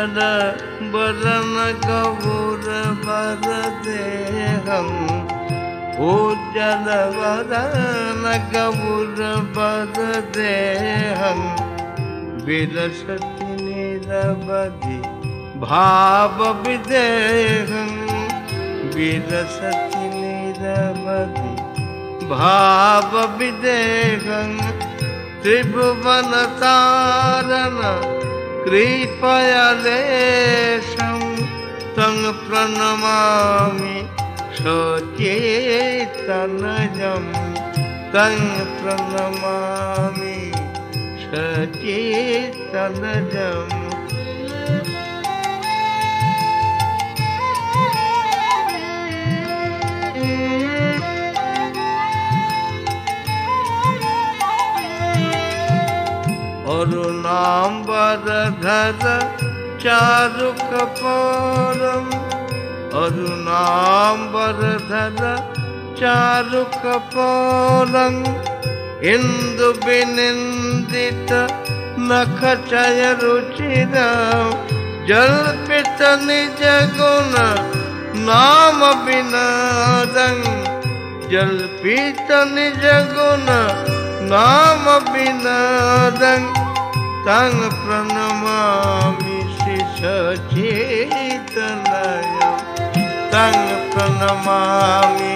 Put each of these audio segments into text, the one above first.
उज्जल बरन गौर वर देहं उज्जल बरन गौर वर देहं विलसति निरवधि भाव विदेहं विलसति निरवधि भाव विदेहं त्रिभुवन तारण कृपयालेशं तं प्रणमामि सचेतनजं तं प्रणमामि सचेतनजम् अरुणाम्बरधर चारुकपोलम् अरुणाम्बरधर चारुकपोलम् इन्दुविनिन्दित नखचयरुचिरं जल्पित निजगुण नाम विनादं जल्पित निजगुण नाम विनादं तं प्रणमामि सचेतनयं तं प्रणमामि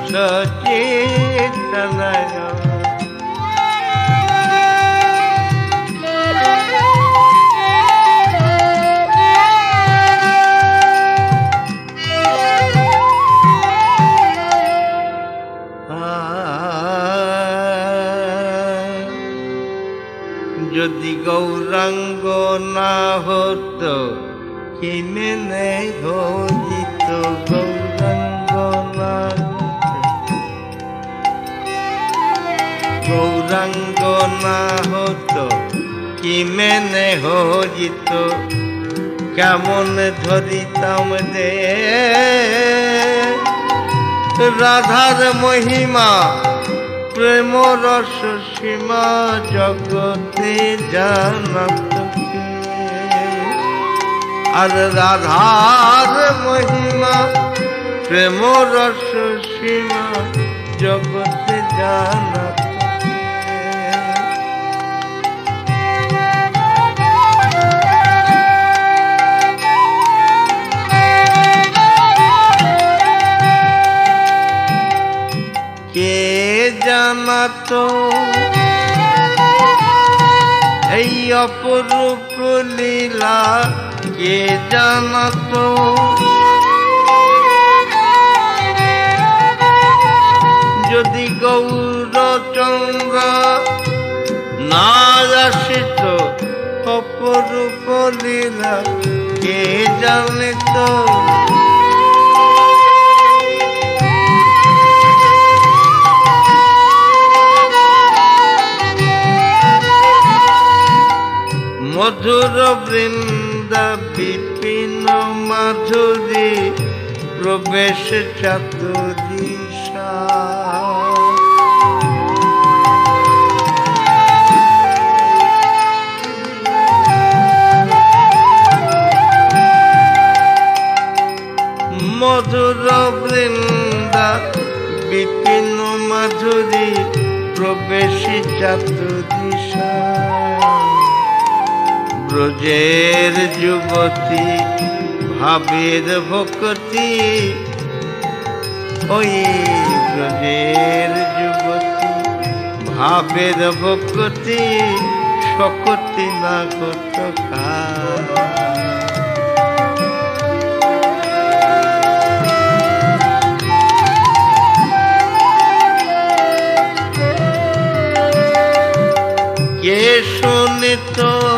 सचेतनयम् যদি গৌরাঙ্গ না হতো কিমেনে হইত গৌরাঙ্গ না গৌরাঙ্গ না হতো কিমেনে হইত কেমন ধরিতাম দে রাধার মহিমা প্রেম রস সীমা জগতে জানত আর রাধার মহিমা প্রেম রস সীমা জগতে জানত কে জানাতো এই অপরূপ লীলা কে জানাতো যদি গৌরচন্দ্র না আসিত অপরূপ লীলা কে জানিত মধুর বৃন্দা বিপিন মাধুরী প্রবেশ চাতুদিশা মধুর বৃন্দা বিপিন মাধুরী প্রবেশ চাতুদিশা ব্রজের যুবতী ভাবের ভক্তি ওই ব্রজের যুবতী ভাবের ভক্তি শক্তি না কত কে শুনিত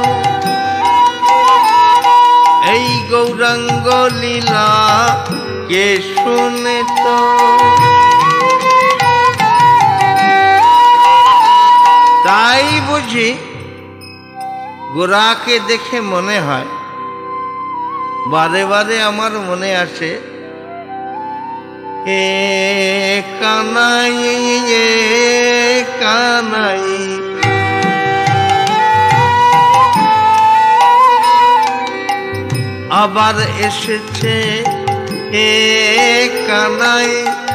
এই গৌরাঙ্গ লীলা কে শুনিত তাই বুঝি গোরাকে দেখে মনে হয় বারে বারে আমার মনে আসে এ কানাই এ কানাই আবার এসেছে এ কানাই,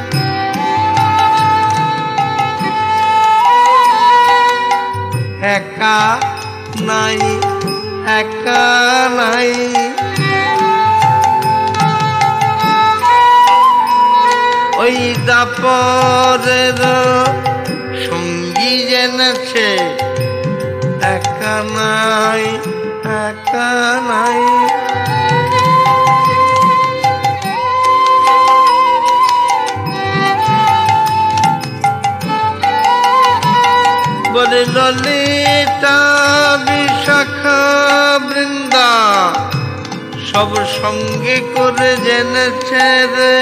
একা নাই একা নাই। ওই দাপরের সঙ্গী জেনেছে একা নাই একা নাই। বলে ললিতা বিশাখা বৃন্দা সব সঙ্গে করে জেনেছে রে।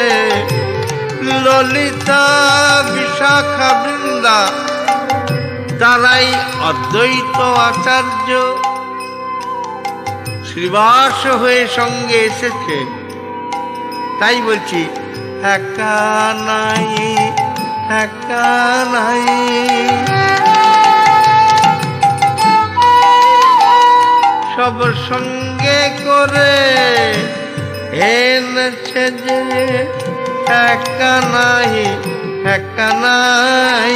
ললিতা বিশাখা বৃন্দা তারাই অদ্বৈত আচার্য শ্রীবাস হয়ে সঙ্গে এসেছে। তাই বলছি একা নাই একা নাই। সব সঙ্গে করে এনেছে যে একা নাই একা নাই।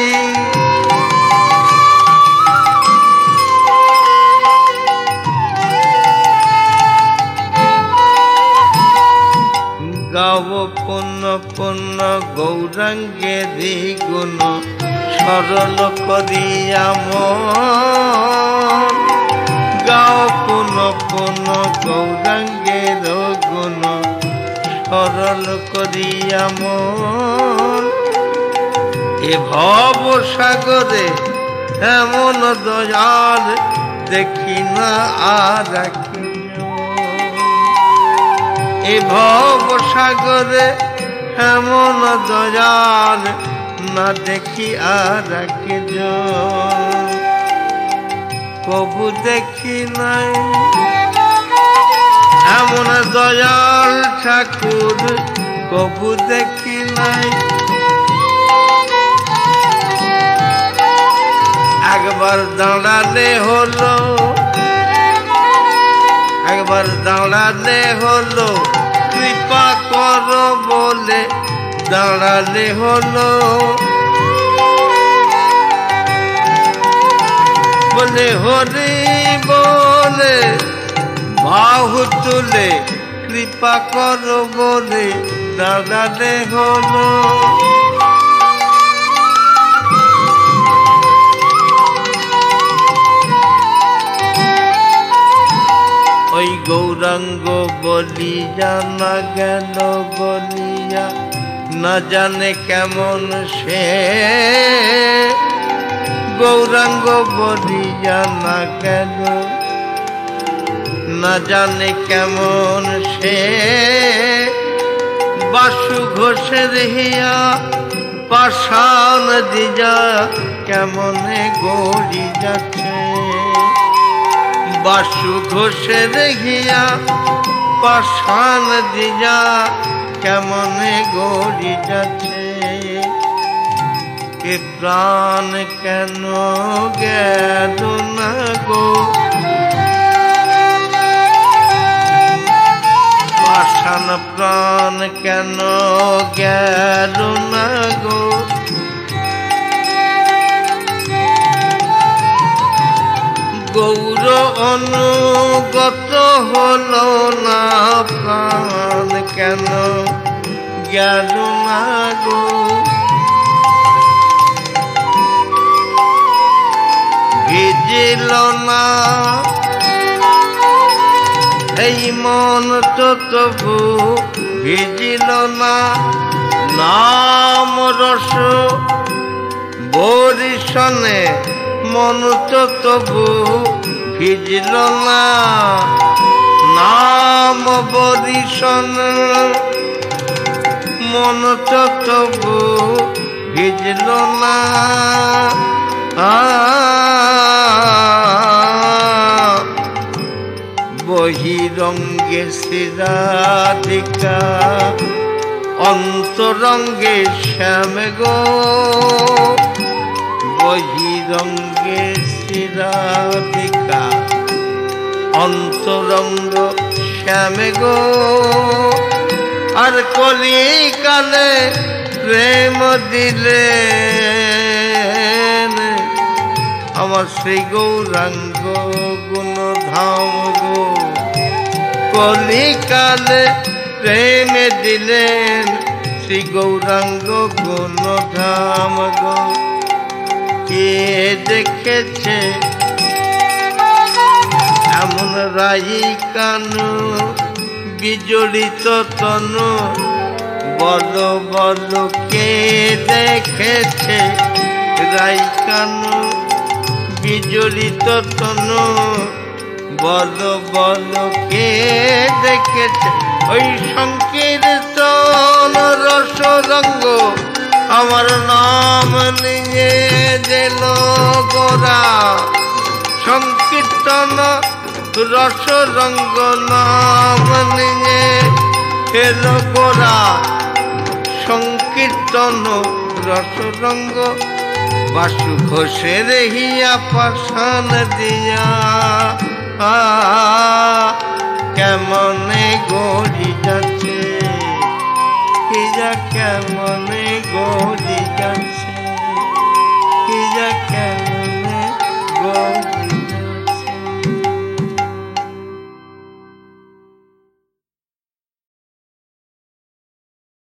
গাও পুণ্য পুণ্য গৌরাঙ্গেরি গুণ সরল করিয়া মন। গাও পুণ্য পুণ্য গৌরাঙ্গের গুণ সরল করিয়া মন। এ ভব সাগরে এমন দয়াল দেখি না আর এ ভব সাগরে এমন দয়াল না দেখি আর কবু দেখি নাই। এমন দয়াল ঠাকুর কবু দেখি নাই। একবার দাঁড়ালে হলো একবার দাঁড়ালে হলো কৃপা করো বলে দাঁড়ালে হলো। বলে হরি বলে বাহু তুলে কৃপা করো বলে দাঁড়ালে হলো। ওই গৌরাঙ্গ বলিয়া না গেল বলিয়া না জানে কেমন সে। গৌরাঙ্গ বলিয়া না গেল না জানে কেমন সে। বাসু ঘোষের হিয়া পাষাণ দিজা কেমনে গড়ি যাচ্ছে। বাসু ঘোষের হিয়া পাষাণ দিজা কেমনে গড়ি যাচ্ছে। এ প্রাণ কেন গেল না গো পাষাণ প্রাণ কেন গেল না গো। গৌর অনুগত হলো না প্রাণ কেন গেল না গো। ভিজিল না এই মন তো তবু ভিজিল না। নাম রস বরিশনে মন তো তবু ভিজিল না। নাম বরিশন মন তো তবু ভিজিল না। বহিরঙ্গে শ্রীরাধিকা অন্তরঙ্গে শ্যাম গো। বহিরঙ্গে শ্রীরাধিকা অন্তরঙ্গ শ্যামে গো আর কলিকালে প্রেম দিলে আমার শ্রী গৌরাঙ্গ গুণধাম গো কলিকালে প্রেম দিলেন শ্রী গৌরাঙ্গ গুণধাম গো কে দেখেছে এমন রাই কানু বিজড়িত তনু বল বল কে দেখেছে রাই কানু বিজড়িত তনু বল বল কে দেখেছে ওই সংকীর্তন রসরঙ্গ আমার নাম নিয়ে দিল গোরা সংকীর্তন রসরঙ্গ নাম নিয়ে এলো গোরা সংকীর্তন রসরঙ্গ বাসু ঘোষের হিয়া পাশান দিয়া কেমনে গড়ি যাচ্ছে কেমনে গড়ি যাচ্ছে